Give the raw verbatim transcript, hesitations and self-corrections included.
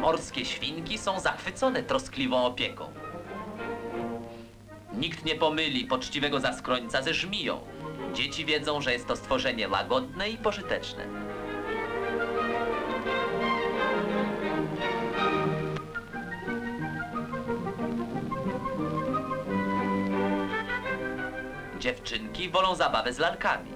Morskie świnki są zachwycone troskliwą opieką. Nikt nie pomyli poczciwego zaskrońca ze żmiją. Dzieci wiedzą, że jest to stworzenie łagodne i pożyteczne. Dziewczynki wolą zabawę z lalkami.